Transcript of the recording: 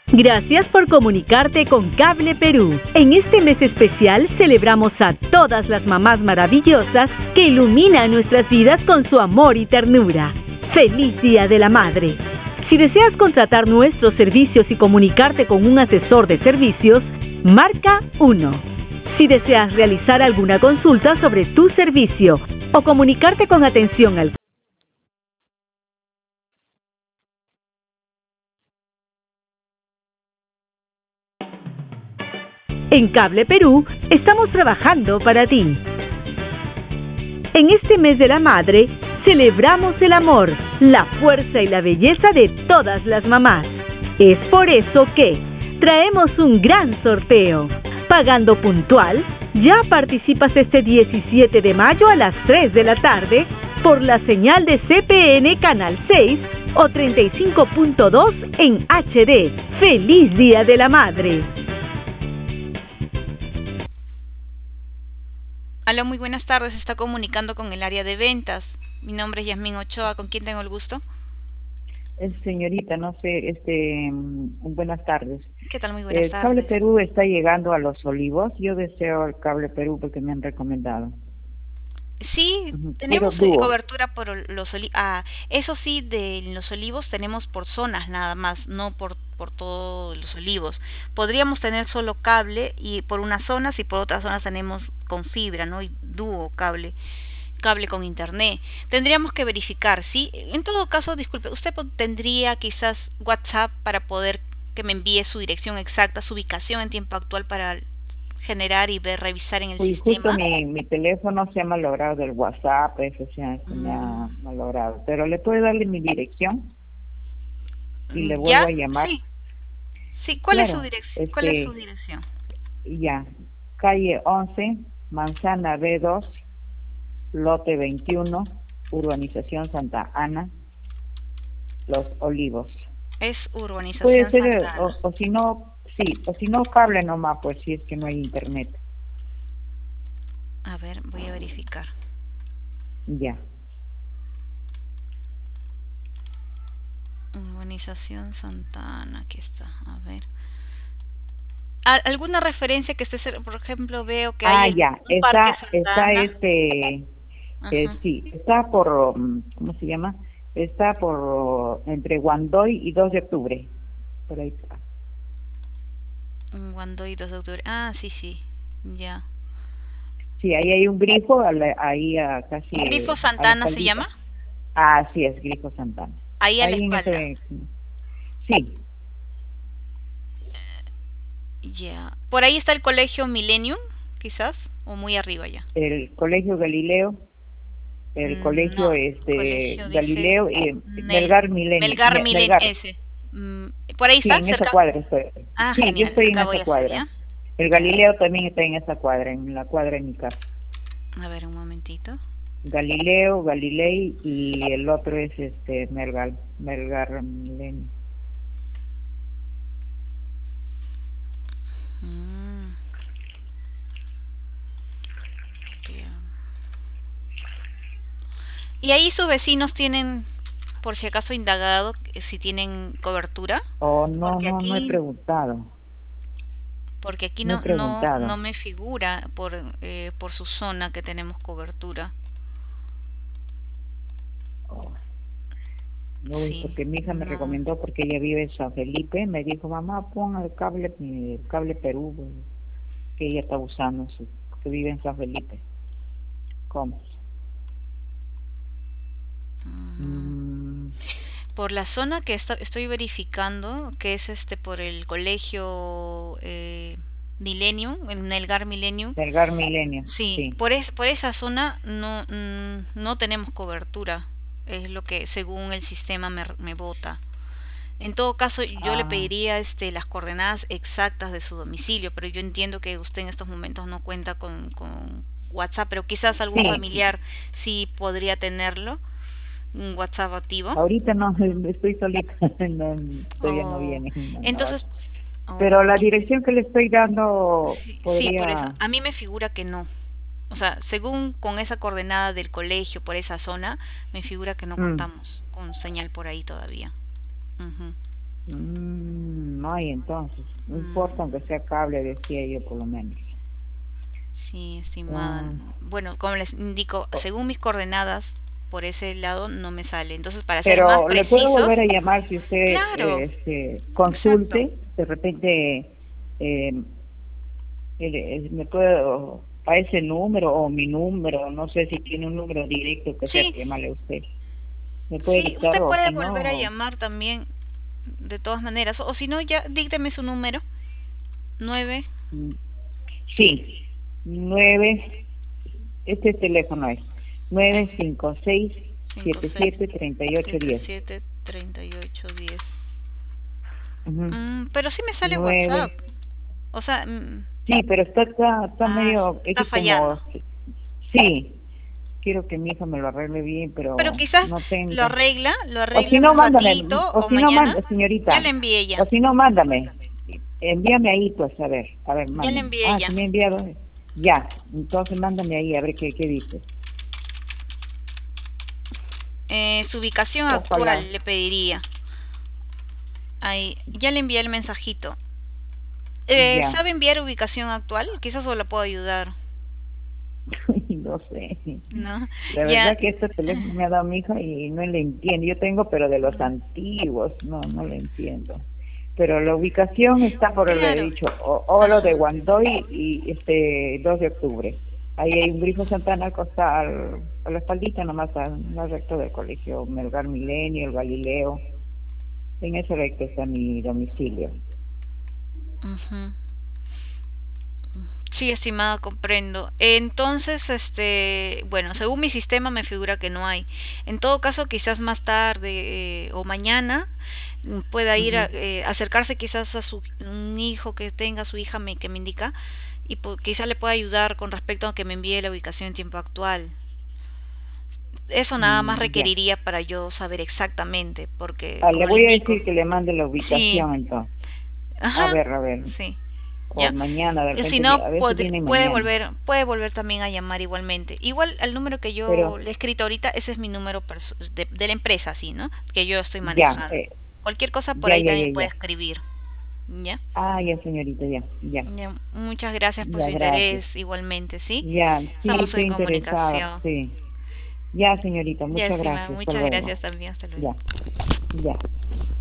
Gracias por comunicarte con Cable Perú. En este mes especial celebramos a todas las mamás maravillosas que iluminan nuestras vidas con su amor y ternura. ¡Feliz Día de la Madre! Si deseas contratar nuestros servicios y comunicarte con un asesor de servicios, marca 1. Si deseas realizar alguna consulta sobre tu servicio o comunicarte con atención al En Cable Perú estamos trabajando para ti. En este mes de la madre, celebramos el amor, la fuerza y la belleza de todas las mamás. Es por eso que traemos un gran sorteo. Pagando puntual, ya participas este 17 de mayo a las 3 de la tarde por la señal de CPN Canal 6 o 35.2 en HD. ¡Feliz Día de la Madre! Aló, muy buenas tardes. Está comunicando con el área de ventas. Mi nombre es Yasmín Ochoa. ¿Con quién tengo el gusto? Señorita, no sé, buenas tardes. ¿Qué tal? Muy buenas tardes. Cable Perú está llegando a Los Olivos. Yo deseo el Cable Perú porque me han recomendado. Sí, tenemos cobertura por los olivos. Eso sí, de los olivos tenemos por zonas nada más, no por todos los olivos. Podríamos tener solo cable y por unas zonas y por otras zonas tenemos con fibra, ¿no? Y dúo cable con internet. Tendríamos que verificar, ¿sí? En todo caso, disculpe, ¿usted tendría quizás WhatsApp para poder que me envíe su dirección exacta, su ubicación en tiempo actual para generar y revisar en el sistema? Justo mi teléfono se ha malogrado del WhatsApp, eso se me ha malogrado. Pero le puedo darle mi dirección y le vuelvo a llamar. Sí, ¿cuál es su dirección? ¿Cuál es su dirección? Ya, calle 11, Manzana B2, lote 21, urbanización Santa Ana, Los Olivos. Es urbanización Puede ser, Santa Ana. o si no, sí, o si no cable nomás, pues si es que no hay internet. A ver, voy a verificar. Ya. Urbanización Santa Ana, aquí está, a ver. ¿Alguna referencia que esté, por ejemplo, veo que hay ya, un parque Santa Ana? Sí, está por, ¿cómo se llama? Está por, entre Guandoy y 2 de octubre, por ahí está. Guandoy y 2 de octubre, sí, ya. Sí, ahí hay un grifo, ahí casi... ¿Grifo Santa Ana se llama? Sí, es Grifo Santa Ana. Ahí a la espalda. Sí. Ya. ¿Por ahí está el colegio Millennium, quizás? ¿O muy arriba ya? El colegio Galileo, el colegio Galileo y Melgar Millennium. Melgar Millennium, ese. ¿Por ahí está? Sí, en esa cuadra estoy. Sí, genial. Yo estoy en Acá esa cuadra. El Galileo también está en esa cuadra, en la cuadra de mi casa. A ver, un momentito. Galileo, Galilei y el otro es Melgar Millennium. ¿Y ahí sus vecinos tienen, por si acaso, indagado si tienen cobertura? No he preguntado. Porque aquí no me figura por su zona que tenemos cobertura. No, porque mi hija me recomendó, porque ella vive en San Felipe, me dijo, mamá, pon el cable Perú, que ella está usando, que vive en San Felipe. ¿Cómo? Por la zona que estoy verificando, que es por el colegio Millennium, el Melgar Millennium. Melgar Millennium. Sí. Por esa zona no tenemos cobertura, es lo que según el sistema me bota. En todo caso, yo le pediría las coordenadas exactas de su domicilio, pero yo entiendo que usted en estos momentos no cuenta con WhatsApp, pero quizás algún familiar sí podría tenerlo. Un WhatsApp activo. Ahorita no, estoy solita, todavía no viene. Entonces, pero la dirección que le estoy dando podría... Sí, por eso. A mí me figura que no. O sea, según con esa coordenada del colegio por esa zona, me figura que no contamos con señal por ahí todavía. no hay entonces. No importa aunque sea cable, decía yo por lo menos. Sí, estimada. Bueno, como les indico, según mis coordenadas, por ese lado no me sale. Entonces, para ser más Pero le puedo precisos, volver a llamar si usted claro, consulte, exacto. de repente me puedo a ese número o mi número, no sé si tiene un número directo que sea Sí, que llamarle a usted. Me puede sí, dictar usted o puede si volver a no, llamar también, de todas maneras. O si no, ya dícteme su número. 9 mm, sí, 9, este teléfono es nueve cinco seis 5 siete 6 siete 38 10. 7 38 10. Ujú. Pero sí me sale 9. WhatsApp. O sea, Sí, pero está medio, es está que como, fallando. sí, quiero que mi hija me lo arregle bien, Pero pero quizás no lo tengo. arregla, O si en no, un mándame, ratito o o si no, mañana. Ya señorita, le envié ya. o si no, mándame, envíame ahí, pues, a ver, Ya le mándame. envié Ah, ya. si me ha enviado, ya, entonces mándame ahí, a ver qué dice. Su ubicación Ojalá. actual le pediría. Ahí, ya le envié el mensajito. Ya, ¿Sabe enviar ubicación actual? Quizás os la puedo ayudar. no sé. ¿No? La Ya. verdad que este teléfono me ha dado mi hija y no le entiendo. Yo tengo, pero de los antiguos, no le entiendo. Pero la ubicación está por el Claro. dicho, Olo de Ajá. Guandoy y 2 de octubre. Ahí hay un grifo Santana al costado, a la espaldita nomás, al recto del colegio Melgar Milenio, el Galileo. En ese recto está mi domicilio. Ujú. Sí, estimada, comprendo. Entonces, bueno, según mi sistema me figura que no hay. En todo caso, quizás más tarde o mañana pueda ir a Ujú. acercarse quizás a un hijo que tenga, su hija que me indica, y quizás le pueda ayudar con respecto a que me envíe la ubicación en tiempo actual. Eso nada más Ya. requeriría para yo saber exactamente, porque Ah, le como le voy a indico, decir que le mande la sí, ubicación entonces. ajá, A ver. sí. O ¿Ya? mañana, de Si repente, no, a veces viene mañana. puede volver también a llamar igualmente. Igual al número que yo Pero le he escrito ahorita, ese es mi número de la empresa, sí, ¿no? Que yo estoy ya, manejando. Cualquier cosa por ahí también puede ya. escribir. ¿Ya? Ah, ya, señorita, ya. Ya, muchas gracias por su Ya, gracias. interés igualmente, ¿sí? Ya, sí, Estamos estoy en interesada, comunicación. sí. Ya, señorita, Ya, muchas estimada, gracias. Hasta muchas luego. gracias también. Hasta luego. Ya, ya.